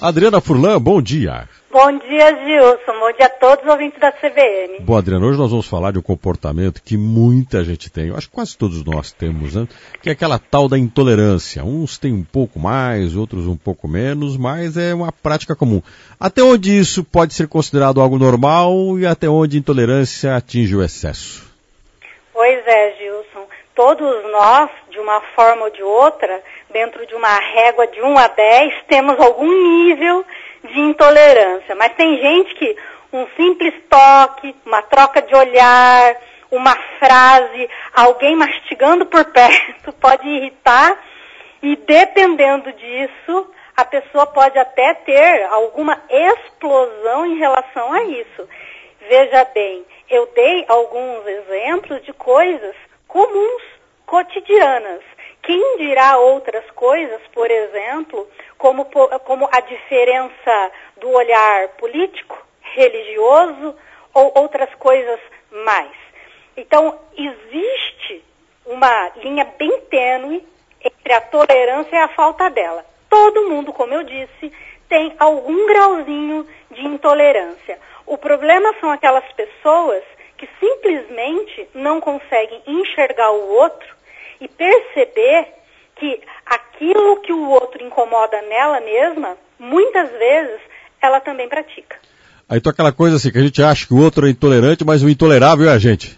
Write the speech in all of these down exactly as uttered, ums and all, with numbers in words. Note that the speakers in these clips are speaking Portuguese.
Adriana Furlan, bom dia. Bom dia, Gilson. Bom dia a todos os ouvintes da C B N. Bom, Adriana, hoje nós vamos falar de um comportamento que muita gente tem, eu acho que quase todos nós temos, né? Que é aquela tal da intolerância. Uns têm um pouco mais, outros um pouco menos, mas é uma prática comum. Até onde isso pode ser considerado algo normal e até onde intolerância atinge o excesso? Pois é, Gilson. Todos nós, de uma forma ou de outra, dentro de uma régua de um a dez, temos algum nível de intolerância. Mas tem gente que um simples toque, uma troca de olhar, uma frase, alguém mastigando por perto pode irritar e, dependendo disso, a pessoa pode até ter alguma explosão em relação a isso. Veja bem, eu dei alguns exemplos de coisas comuns, cotidianas. Quem dirá outras coisas, por exemplo, como, como a diferença do olhar político, religioso ou outras coisas mais. Então, existe uma linha bem tênue entre a tolerância e a falta dela. Todo mundo, como eu disse, tem algum grauzinho de intolerância. O problema são aquelas pessoas que simplesmente não conseguem enxergar o outro e perceber que aquilo que o outro incomoda nela mesma, muitas vezes, ela também pratica. Aí então aquela coisa assim, que a gente acha que o outro é intolerante, mas o intolerável é a gente.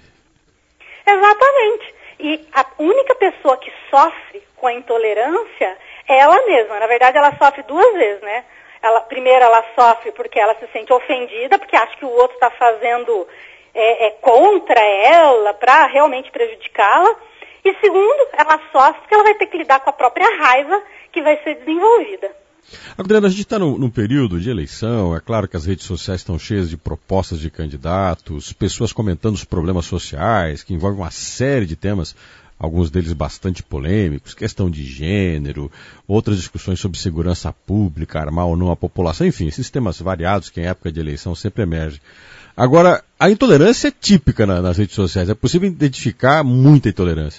Exatamente. E a única pessoa que sofre com a intolerância é ela mesma. Na verdade, ela sofre duas vezes, né? Ela, primeiro, ela sofre porque ela se sente ofendida, porque acha que o outro está fazendo é, é, contra ela para realmente prejudicá-la. E segundo, ela sofre porque ela vai ter que lidar com a própria raiva que vai ser desenvolvida. Adriana, a gente está num, num período de eleição, é claro que as redes sociais estão cheias de propostas de candidatos, pessoas comentando os problemas sociais, que envolvem uma série de temas, alguns deles bastante polêmicos, questão de gênero, outras discussões sobre segurança pública, armar ou não a população, enfim, esses temas variados que em época de eleição sempre emergem. Agora, a intolerância é típica na, nas redes sociais, é possível identificar muita intolerância.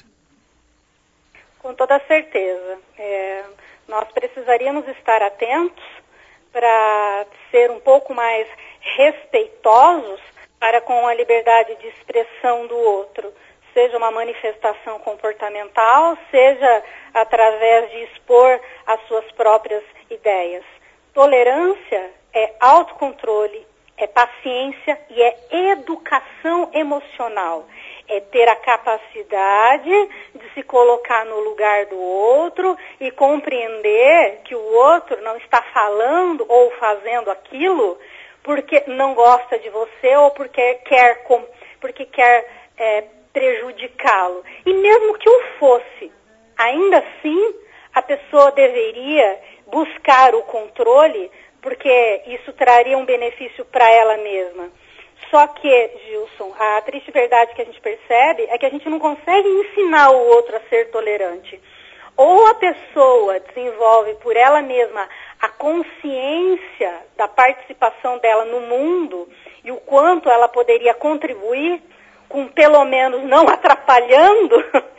Com toda certeza. É, nós precisaríamos estar atentos para ser um pouco mais respeitosos para com a liberdade de expressão do outro, seja uma manifestação comportamental, seja através de expor as suas próprias ideias. Tolerância é autocontrole, é paciência e é educação emocional. É ter a capacidade de se colocar no lugar do outro e compreender que o outro não está falando ou fazendo aquilo porque não gosta de você ou porque quer, porque quer é, prejudicá-lo. E mesmo que o fosse, ainda assim, a pessoa deveria buscar o controle porque isso traria um benefício para ela mesma. Só que, Gilson, a triste verdade que a gente percebe é que a gente não consegue ensinar o outro a ser tolerante. Ou a pessoa desenvolve por ela mesma a consciência da participação dela no mundo e o quanto ela poderia contribuir, com pelo menos não atrapalhando,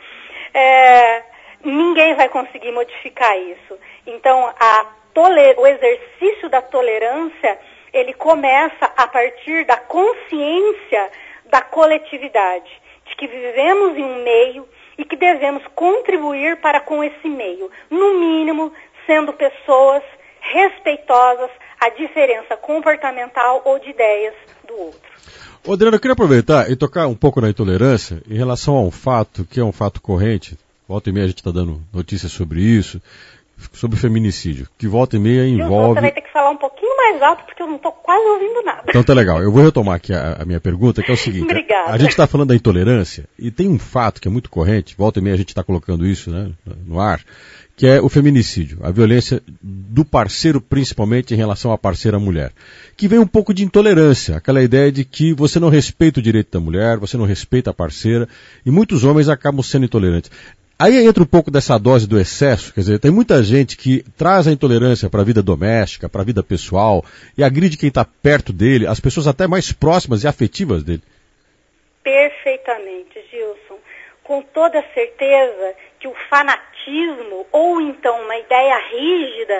é, ninguém vai conseguir modificar isso. Então, a toler- o exercício da tolerância, ele começa a partir da consciência da coletividade, de que vivemos em um meio e que devemos contribuir para com esse meio, no mínimo sendo pessoas respeitosas à diferença comportamental ou de ideias do outro. Ô, Adriana, eu queria aproveitar e tocar um pouco na intolerância em relação a um fato que é um fato corrente. Volta e meia a gente está dando notícias sobre isso, sobre o feminicídio, que volta e meia envolve... Você vai ter que falar um pouquinho mais alto, porque eu não estou quase ouvindo nada. Então tá legal. Eu vou retomar aqui a, a minha pergunta, que é o seguinte. Obrigada. A, a gente está falando da intolerância, e tem um fato que é muito corrente, volta e meia a gente está colocando isso, né, no ar, que é o feminicídio, a violência do parceiro, principalmente em relação à parceira mulher, que vem um pouco de intolerância, aquela ideia de que você não respeita o direito da mulher, você não respeita a parceira, e muitos homens acabam sendo intolerantes. Aí entra um pouco dessa dose do excesso, quer dizer, tem muita gente que traz a intolerância para a vida doméstica, para a vida pessoal, e agride quem está perto dele, as pessoas até mais próximas e afetivas dele. Perfeitamente, Gilson. Com toda certeza que o fanatismo, ou então uma ideia rígida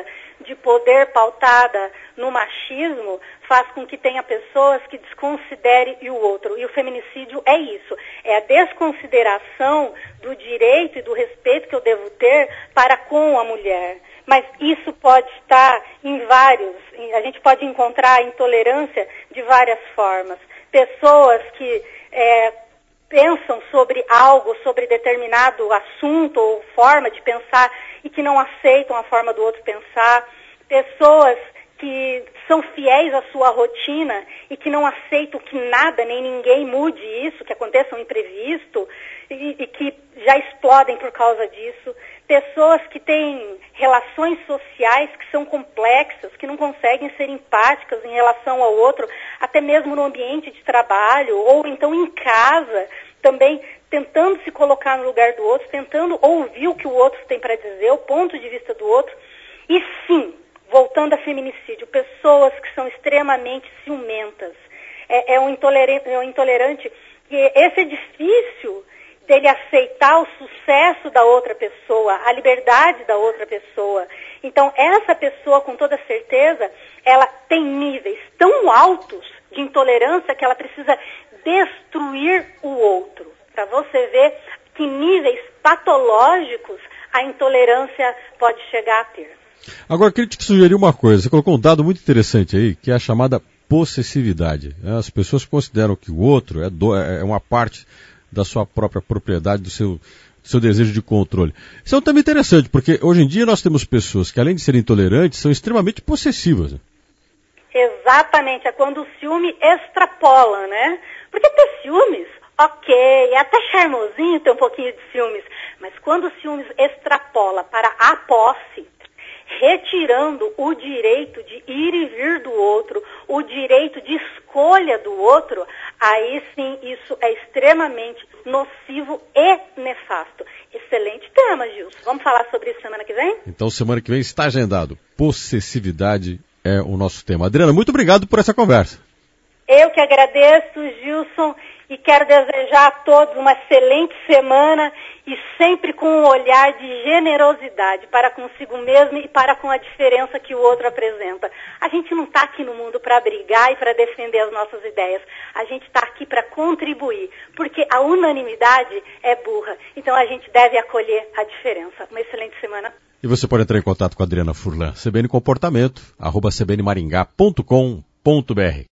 de poder pautada no machismo faz com que tenha pessoas que desconsiderem o outro. E o feminicídio é isso, é a desconsideração do direito e do respeito que eu devo ter para com a mulher. Mas isso pode estar em vários, a gente pode encontrar intolerância de várias formas. Pessoas que é, pensam sobre algo, sobre determinado assunto ou forma de pensar e que não aceitam a forma do outro pensar. Pessoas que são fiéis à sua rotina e que não aceitam que nada nem ninguém mude isso, que aconteça um imprevisto e, e que já explodem por causa disso. Pessoas que têm relações sociais que são complexas, que não conseguem ser empáticas em relação ao outro, até mesmo no ambiente de trabalho ou então em casa, também tentando se colocar no lugar do outro, tentando ouvir o que o outro tem para dizer, o ponto de vista do outro. E sim, voltando a feminicídio, pessoas que são extremamente ciumentas. É, é, um, intolerante, é um intolerante, e esse é difícil dele aceitar o sucesso da outra pessoa, a liberdade da outra pessoa. Então, essa pessoa, com toda certeza, ela tem níveis tão altos de intolerância que ela precisa destruir o outro. Para você ver que níveis patológicos a intolerância pode chegar a ter. Agora, queria te sugerir uma coisa. Você colocou um dado muito interessante aí, que é a chamada possessividade. As pessoas consideram que o outro é, do, é uma parte da sua própria propriedade, do seu, do seu desejo de controle. Isso é um tema interessante, porque hoje em dia nós temos pessoas que, além de serem intolerantes, são extremamente possessivas. Exatamente, é quando o ciúme extrapola, né? Porque ter ciúmes, ok, é até charmosinho ter um pouquinho de ciúmes, mas quando o ciúmes extrapola para a posse, retirando o direito de ir e vir do outro, o direito de escolha do outro, aí sim isso é extremamente nocivo e nefasto. Excelente tema, Gilson. Vamos falar sobre isso semana que vem? Então, semana que vem está agendado. Possessividade é o nosso tema. Adriana, muito obrigado por essa conversa. Eu que agradeço, Gilson, e quero desejar a todos uma excelente semana e sempre com um olhar de generosidade para consigo mesmo e para com a diferença que o outro apresenta. A gente não está aqui no mundo para brigar e para defender as nossas ideias. A gente está aqui para contribuir, porque a unanimidade é burra. Então a gente deve acolher a diferença. Uma excelente semana. E você pode entrar em contato com a Adriana Furlan, C B N Comportamento, arroba c b n maringá ponto com ponto b r.